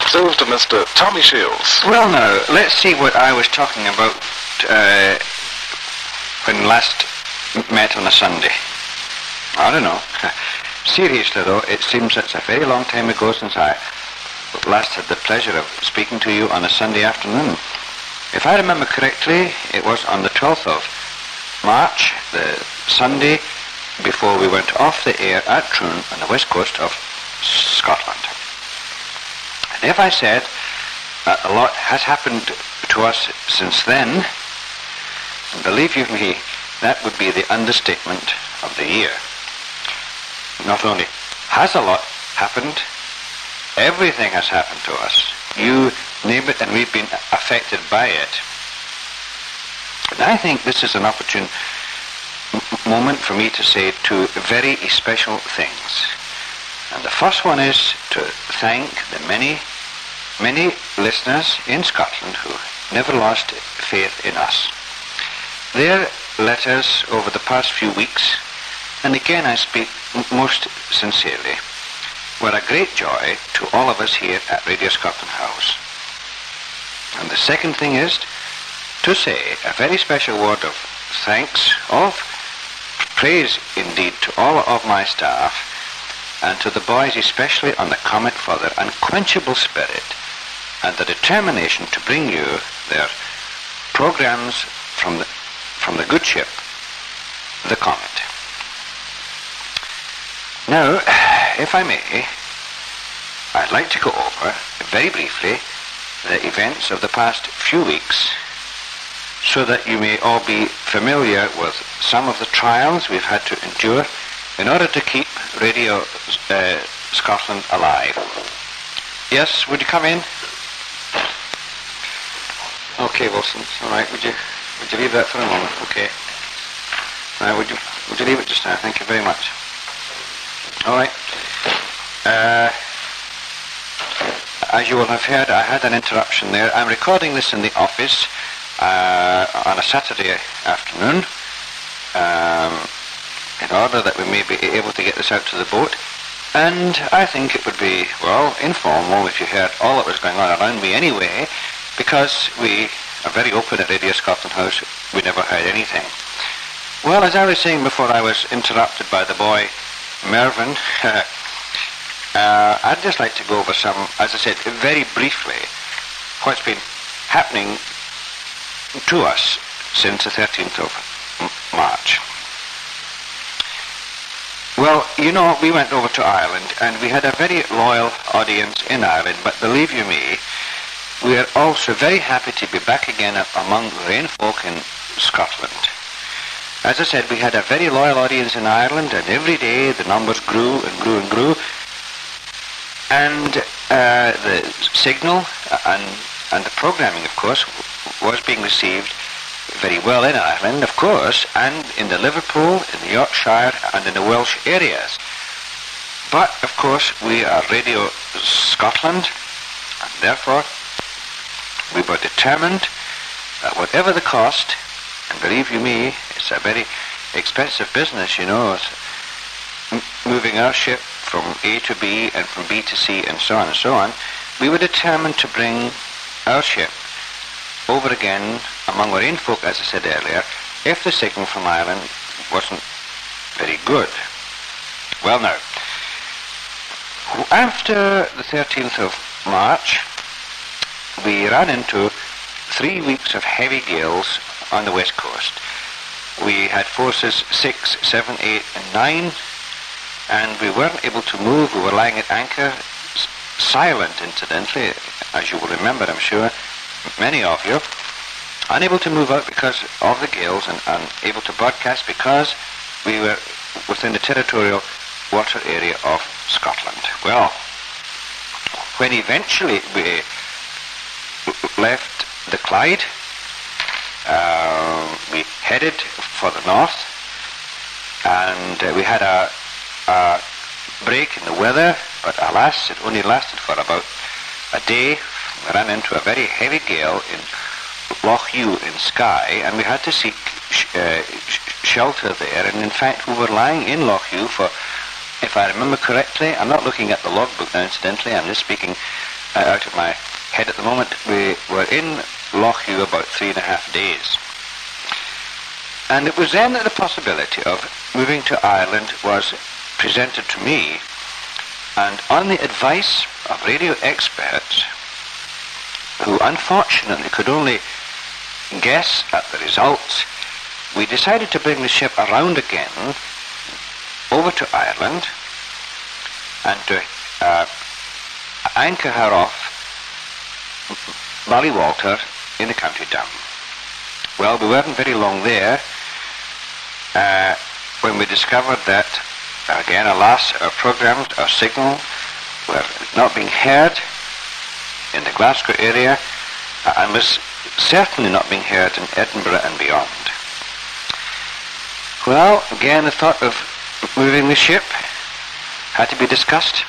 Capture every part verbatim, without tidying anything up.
It's over to Mister Tommy Shields. Well, now, let's see what I was talking about uh, when last met on a Sunday. I don't know. Seriously, though, it seems it's a very long time ago since I last had the pleasure of speaking to you on a Sunday afternoon. If I remember correctly, it was on the twelfth of March, the Sunday before we went off the air at Troon on the west coast of Scotland. And if I said that a lot has happened to us since then, believe you me, that would be the understatement of the year. Not only has a lot happened, everything has happened to us. You name it, and we've been affected by it. And I think this is an opportune m- moment for me to say two very special things. And the first one is to thank the many, many listeners in Scotland who never lost faith in us. Their letters over the past few weeks, and again I speak m- most sincerely, were a great joy to all of us here at Radio Scotland House. And the second thing is to say a very special word of thanks, of praise indeed, to all of my staff and to the boys especially on the Comet for their unquenchable spirit and the determination to bring you their programs from the, from the good ship, the Comet. Now, if I may, I'd like to go over, very briefly, the events of the past few weeks so that you may all be familiar with some of the trials we've had to endure in order to keep Radio uh, Scotland alive. Yes, would you come in? Okay, Wilson. All right, would you would you leave that for a moment? Okay. Now, would you would you leave it just now? Thank you very much. All right. Uh, as you will have heard, I had an interruption there. I'm recording this in the office uh, on a Saturday afternoon um, in order that we may be able to get this out to the boat. And I think it would be, well, informal if you heard all that was going on around me anyway, because we are very open at Radio Scotland House. We never hide anything. Well, as I was saying before I was interrupted by the boy Mervyn, uh, I'd just like to go over some, as I said, very briefly, what's been happening to us since the thirteenth of March. Well, you know, we went over to Ireland, and we had a very loyal audience in Ireland, but believe you me, we are also very happy to be back again among the Rain folk in Scotland. As I said, we had a very loyal audience in Ireland, and every day the numbers grew and grew and grew. And uh, the signal and, and the programming, of course, was being received very well in Ireland, of course, and in the Liverpool, in the Yorkshire, and in the Welsh areas. But, of course, we are Radio Scotland, and therefore we were determined that whatever the cost, and believe you me, it's a very expensive business, you know, m- moving our ship from A to B and from B to C and so on and so on, we were determined to bring our ship over again among our own folk, as I said earlier, if the signal from Ireland wasn't very good. Well, now, after the thirteenth of March, we ran into three weeks of heavy gales on the west coast. We had forces six, seven, eight, and nine, and we weren't able to move. We were lying at anchor, s- silent, incidentally, as you will remember, I'm sure, many of you, unable to move out because of the gales, and unable to broadcast because we were within the territorial water area of Scotland. Well, when eventually we left the Clyde, uh, we headed for the north, and uh, we had a, a break in the weather, but alas, it only lasted for about a day. We ran into a very heavy gale in Loch Ewe in Skye, and we had to seek sh- uh, sh- shelter there, and in fact we were lying in Loch Ewe for, if I remember correctly, I'm not looking at the logbook now incidentally, I'm just speaking uh, out of my head at the moment. We were in Lochue about three and a half days. And it was then that the possibility of moving to Ireland was presented to me, and on the advice of radio experts, who unfortunately could only guess at the results, we decided to bring the ship around again over to Ireland and to uh, anchor her off Ballywalter in the County Down. Well, we weren't very long there uh, when we discovered that, again, alas, our programs, our signal, were not being heard in the Glasgow area, uh, and was certainly not being heard in Edinburgh and beyond. Well, again, the thought of moving the ship had to be discussed,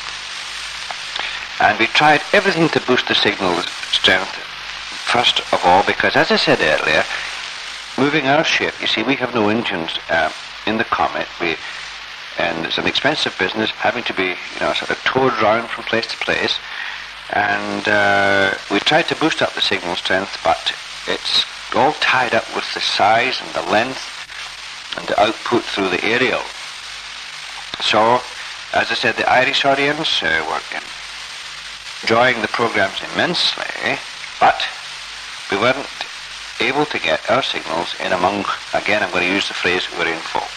and we tried everything to boost the signal strength first of all, because, as I said earlier, moving our ship, you see, we have no engines uh, in the Comet. We And it's an expensive business, having to be, you know, sort of towed round from place to place. And uh, we tried to boost up the signal strength, but it's all tied up with the size and the length and the output through the aerial. So, as I said, the Irish audience uh, were enjoying the programs immensely, but we weren't able to get our signals in among, again, I'm going to use the phrase, Wirian folk.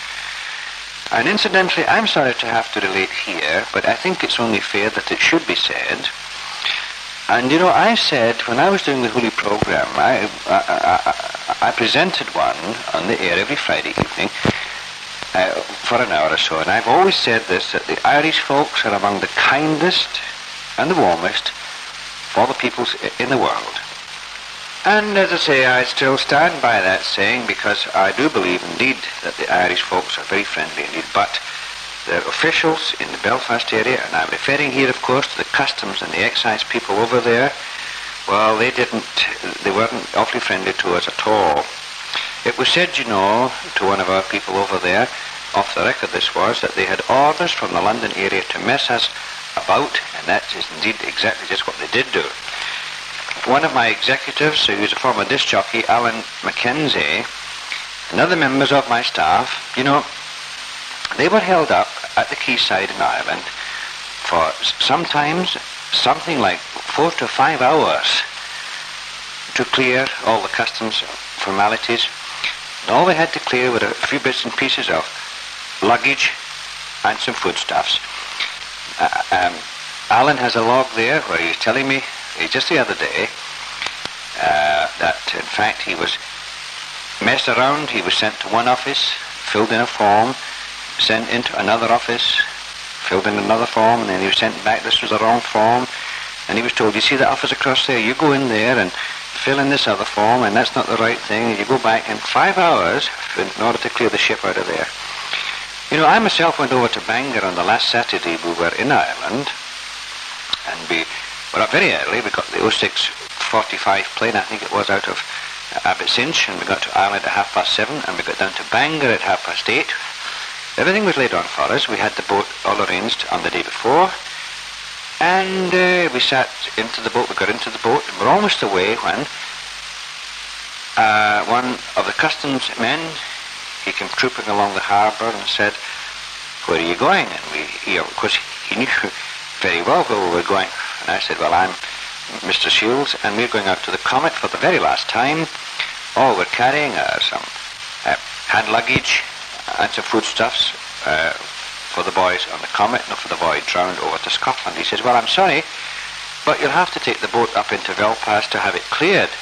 And incidentally, I'm sorry to have to relate here, but I think it's only fair that it should be said. And, you know, I said, when I was doing the Holy program, I, I, I, I presented one on the air every Friday evening uh, for an hour or so, and I've always said this, that the Irish folks are among the kindest and the warmest of all the peoples in the world. And as I say, I still stand by that saying, because I do believe indeed that the Irish folks are very friendly indeed, but the officials in the Belfast area, and I'm referring here of course to the customs and the excise people over there, well, they didn't, they weren't awfully friendly to us at all. It was said, you know, to one of our people over there, off the record this was, that they had orders from the London area to mess us about, and that is indeed exactly just what they did do. One of my executives, who was a former disc jockey, Alan Mackenzie, and other members of my staff, you know, they were held up at the quayside in Ireland for sometimes something like four to five hours to clear all the customs formalities. And all they had to clear were a few bits and pieces of luggage and some foodstuffs. Uh, um, Alan has a log there where he's telling me just the other day uh, that in fact he was messed around. He was sent to one office, filled in a form, sent into another office, filled in another form, and then he was sent back. This was the wrong form, and he was told, you see that office across there, you go in there and fill in this other form, and that's not the right thing, and you go back in five hours in order to clear the ship out of there. You know, I myself went over to Bangor on the last Saturday. We were in Ireland, and we were up very early. We got the oh six forty-five plane, I think it was, out of Abbottsinch, and we got to Ireland at half past seven, and we got down to Bangor at half past eight. Everything was laid on for us. We had the boat all arranged on the day before, and uh, we sat into the boat. We got into the boat, and we're almost away when uh, one of the customs men, he came trooping along the harbour and said, where are you going? And we, he, of course, he knew very well where we were going. And I said, well, I'm Mister Shields, and we're going out to the Comet for the very last time. All we're carrying are some uh, hand luggage and some foodstuffs uh, for the boys on the Comet, not for the voyage round over to Scotland. He says, well, I'm sorry, but you'll have to take the boat up into Belfast to have it cleared.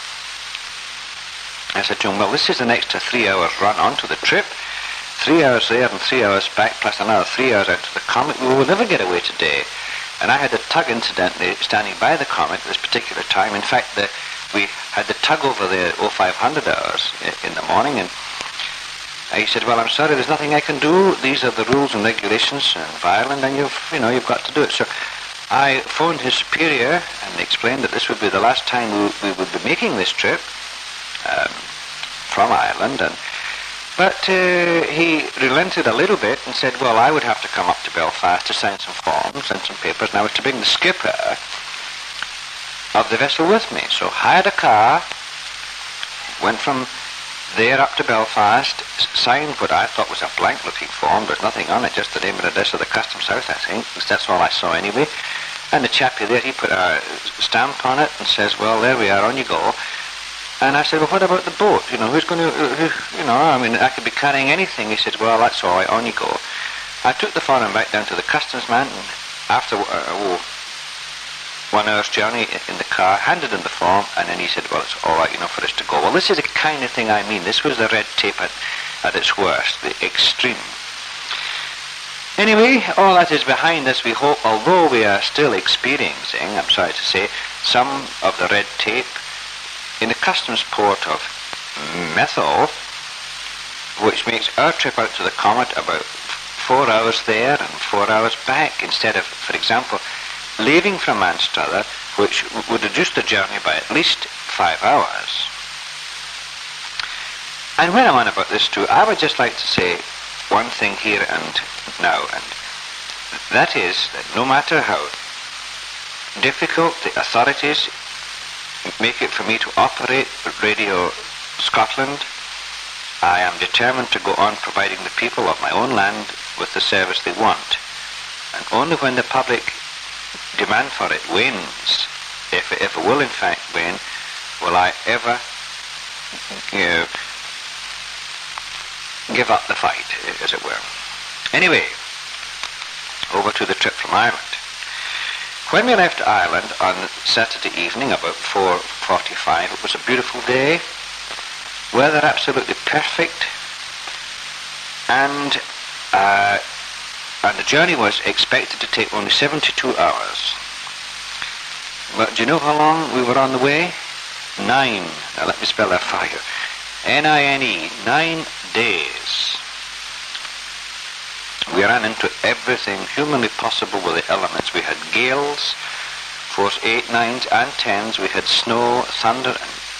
I said to him, well, this is an extra three hours run onto the trip. Three hours there and three hours back, plus another three hours out to the Comet. We will never get away today. And I had the tug, incidentally, standing by the Comet at this particular time. In fact, the, we had the tug over there at oh five hundred hours in the morning, and he said, well, I'm sorry, there's nothing I can do. These are the rules and regulations of Ireland, and you've, you know, you've got to do it. So I phoned his superior and explained that this would be the last time we, we would be making this trip um, from Ireland. And But uh, he relented a little bit and said, well, I would have to come up to Belfast to sign some forms and some papers, and I was to bring the skipper of the vessel with me. So hired a car, went from there up to Belfast, signed what I thought was a blank-looking form. There's nothing on it, just the name and address of the Customs House, I think. That's all I saw anyway. And the chappie there, he put a stamp on it and says, well, there we are, on you go. And I said, well, what about the boat? You know, who's going to, who, you know, I mean, I could be carrying anything. He said, well, that's all right, on you go. I took the form back down to the customs man, and after uh, oh, one hour's journey in the car, handed him the form, and then he said, well, it's all right, you know, for us to go. Well, this is the kind of thing I mean. This was the red tape at, at its worst, the extreme. Anyway, all that is behind us, we hope, although we are still experiencing, I'm sorry to say, some of the red tape in the customs port of Methil, which makes our trip out to the Comet about four hours there and four hours back, instead of, for example, leaving from Manchester, which would reduce the journey by at least five hours. And when I'm on about this too, I would just like to say one thing here and now, and that is that no matter how difficult the authorities make it for me to operate Radio Scotland, I am determined to go on providing the people of my own land with the service they want. And only when the public demand for it wanes, if it, if it will in fact wane, will I ever you know, give up the fight, as it were. Anyway, over to the trip from Ireland. When we left Ireland on Saturday evening, about four forty-five, it was a beautiful day, weather absolutely perfect, and uh, and the journey was expected to take only seventy-two hours. But do you know how long we were on the way? Nine. Now let me spell that for you. N I N E. Nine days. We ran into everything humanly possible with the elements. We had gales, force eight, nines, and tens. We had snow, thunder,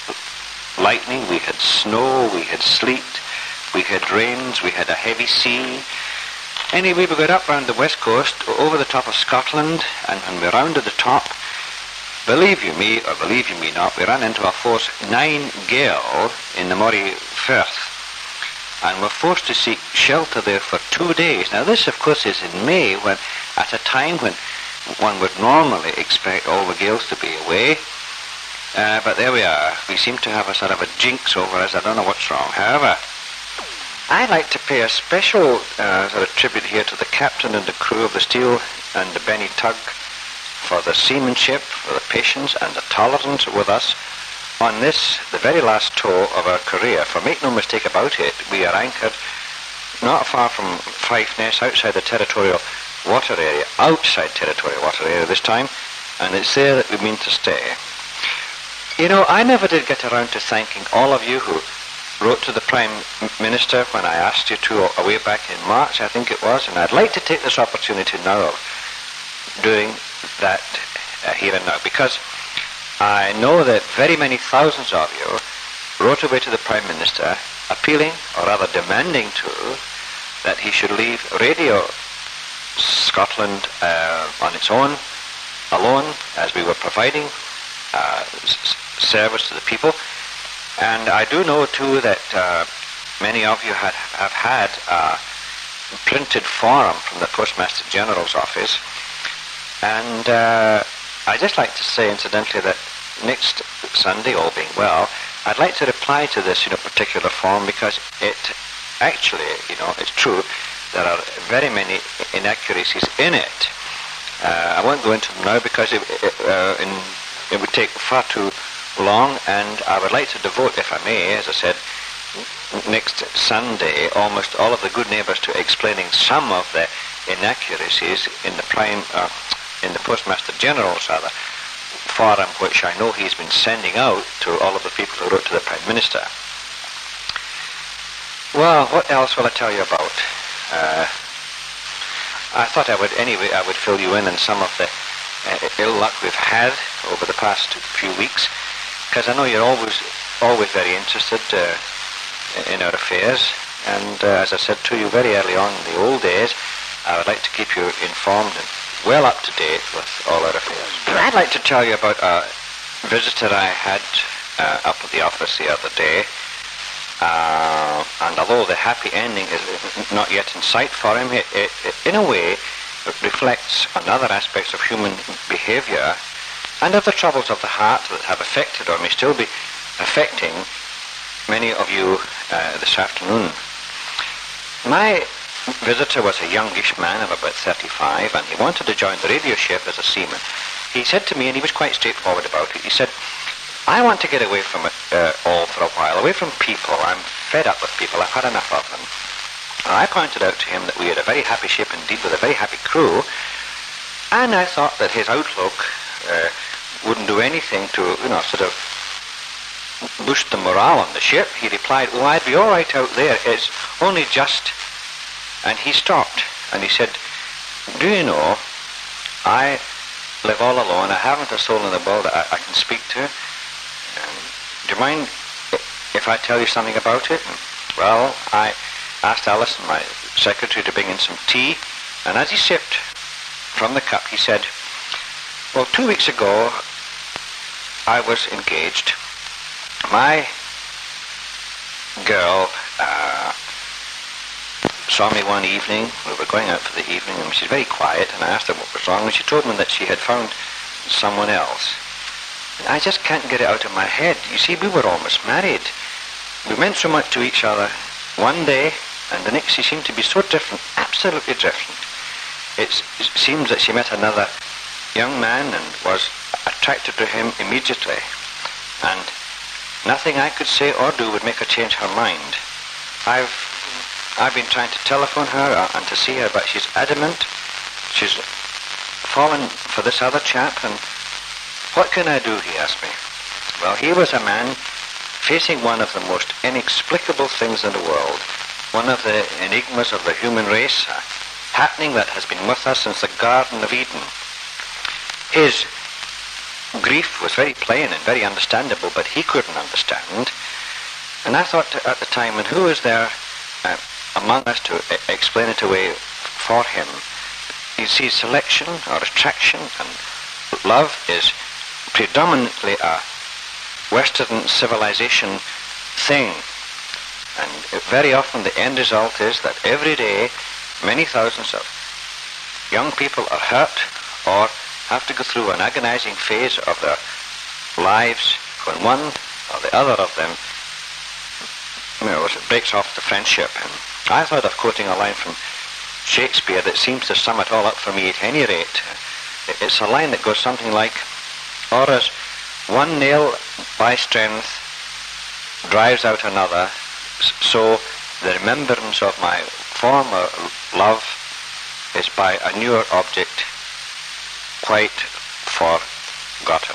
and lightning. We had snow. We had sleet. We had rains. We had a heavy sea. Anyway, we got up round the west coast, over the top of Scotland, and when we rounded the top, believe you me, or believe you me not, we ran into a force nine gale in the Moray Firth, and were forced to seek shelter there for two days. Now this, of course, is in May, when at a time when one would normally expect all the gales to be away. Uh, but there we are. We seem to have a sort of a jinx over us. I don't know what's wrong. However, I'd like to pay a special uh, sort of tribute here to the captain and the crew of the Steel and the Benny Tug for the seamanship, for the patience and the tolerance with us on this, the very last tow of our career. For make no mistake about it, we are anchored not far from Fife-Ness, outside the territorial water area, outside territorial water area this time, and it's there that we mean to stay. You know, I never did get around to thanking all of you who wrote to the Prime Minister when I asked you to, a way back in March, I think it was, and I'd like to take this opportunity now of doing that uh, here and now, because I know that very many thousands of you wrote away to the Prime Minister appealing, or rather demanding to, that he should leave Radio Scotland uh, on its own, alone, as we were providing uh, s- service to the people. And I do know too that uh, many of you had, have had a printed form from the Postmaster General's office, and uh, I'd just like to say incidentally that next Sunday, all being well, I'd like to reply to this, you know, particular form, because it actually, you know, it's true, there are very many inaccuracies in it. Uh, I won't go into them now because it, it, uh, in, it would take far too long, and I would like to devote, if I may, as I said, next Sunday, almost all of the good neighbours to explaining some of the inaccuracies in the prime, uh, in the Postmaster General's rather forum, which I know he's been sending out to all of the people who wrote to the Prime Minister. Well, what else will I tell you about? Uh, I thought I would, anyway, I would fill you in on some of the uh, ill luck we've had over the past few weeks, because I know you're always, always very interested uh, in our affairs. And uh, as I said to you very early on in the old days, I would like to keep you informed and well up to date with all our affairs. I'd like to tell you about a visitor I had uh, up at the office the other day. Uh, and although the happy ending is not yet in sight for him, it, it, it in a way it reflects on other aspects of human behavior and of the troubles of the heart that have affected or may still be affecting many of you uh, this afternoon. My visitor was a youngish man of about thirty-five, and he wanted to join the radio ship as a seaman. He said to me, and he was quite straightforward about it, he said, I want to get away from it uh, all for a while, away from people. I'm fed up with people. I've had enough of them. And I pointed out to him that we had a very happy ship indeed with a very happy crew, and I thought that his outlook uh, wouldn't do anything to, you know, sort of boost the morale on the ship. He replied, oh, I'd be all right out there. It's only just... And he stopped, and he said, do you know, I live all alone. I haven't a soul in the world that I, I can speak to. Um, do you mind if I tell you something about it? And, well, I asked Alison, my secretary, to bring in some tea, and as he sipped from the cup, he said, well, two weeks ago, I was engaged. My girl uh, saw me one evening. We were going out for the evening, and she was very quiet, and I asked her what was wrong, and she told me that she had found someone else. And I just can't get it out of my head. You see, we were almost married. We meant so much to each other one day, and the next she seemed to be so different, absolutely different. It's, it seems that she met another young man and was attracted to him immediately, and nothing I could say or do would make her change her mind. I've I've been trying to telephone her uh, and to see her, but she's adamant. She's fallen for this other chap, and what can I do, he asked me. Well, he was a man facing one of the most inexplicable things in the world, one of the enigmas of the human race, a happening that has been with us since the Garden of Eden. His grief was very plain and very understandable, but he couldn't understand. And I thought at the time, and who is there uh, among us to uh, explain it away for him? You see, selection or attraction and love is predominantly a Western civilization thing. And very often the end result is that every day many thousands of young people are hurt or have to go through an agonizing phase of their lives when one or the other of them, you know, it breaks off the friendship. And I thought of quoting a line from Shakespeare that seems to sum it all up for me at any rate. It's a line that goes something like, or as one nail by strength drives out another, so the remembrance of my former love is by a newer object quite forgotten.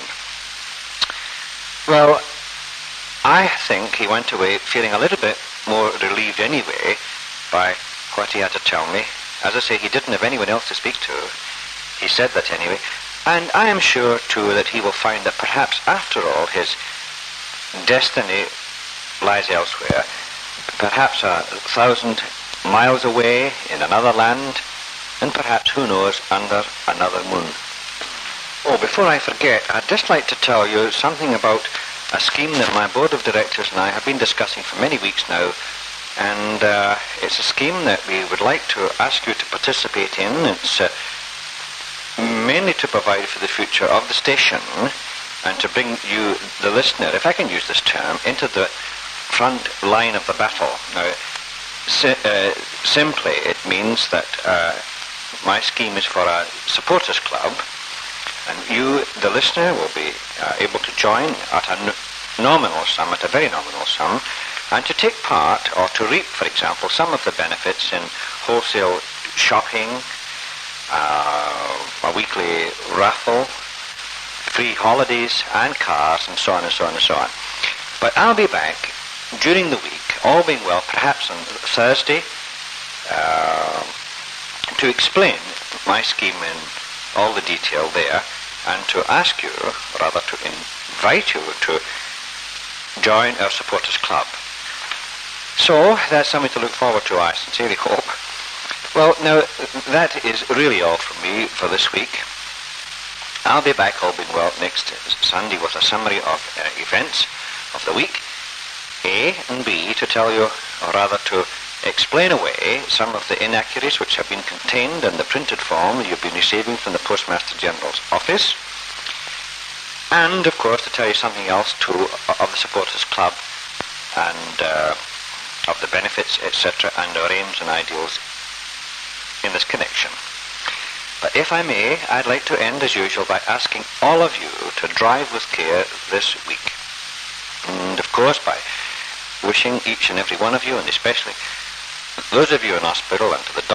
Well, I think he went away feeling a little bit more relieved anyway by what he had to tell me. As I say, he didn't have anyone else to speak to. He said that anyway. And I am sure, too, that he will find that perhaps, after all, his destiny lies elsewhere. Perhaps a thousand miles away in another land, and perhaps, who knows, under another moon. Oh, before I forget, I'd just like to tell you something about a scheme that my board of directors and I have been discussing for many weeks now, and uh, it's a scheme that we would like to ask you to participate in. It's uh, mainly to provide for the future of the station and to bring you, the listener, if I can use this term, into the front line of the battle. Now, si- uh, simply it means that uh, my scheme is for a supporters club, and you, the listener, will be uh, able to join at a n- nominal sum, at a very nominal sum, and to take part, or to reap, for example, some of the benefits in wholesale shopping, uh, a weekly raffle, free holidays and cars, and so on and so on and so on. But I'll be back during the week, all being well, perhaps on Thursday, uh, to explain my scheme in all the detail there, and to ask you, rather to invite you to join our supporters club. So, that's something to look forward to, I sincerely hope. Well, now, that is really all from me for this week. I'll be back, all being well, next Sunday with a summary of uh, events of the week, A, and B, to tell you, or rather to explain away some of the inaccuracies which have been contained in the printed form you've been receiving from the Postmaster General's office, and, of course, to tell you something else, too, of the Supporters Club and uh, of the benefits, et cetera, and our aims and ideals in this connection. But if I may, I'd like to end as usual by asking all of you to drive with care this week. And of course by wishing each and every one of you, and especially those of you in hospital and to the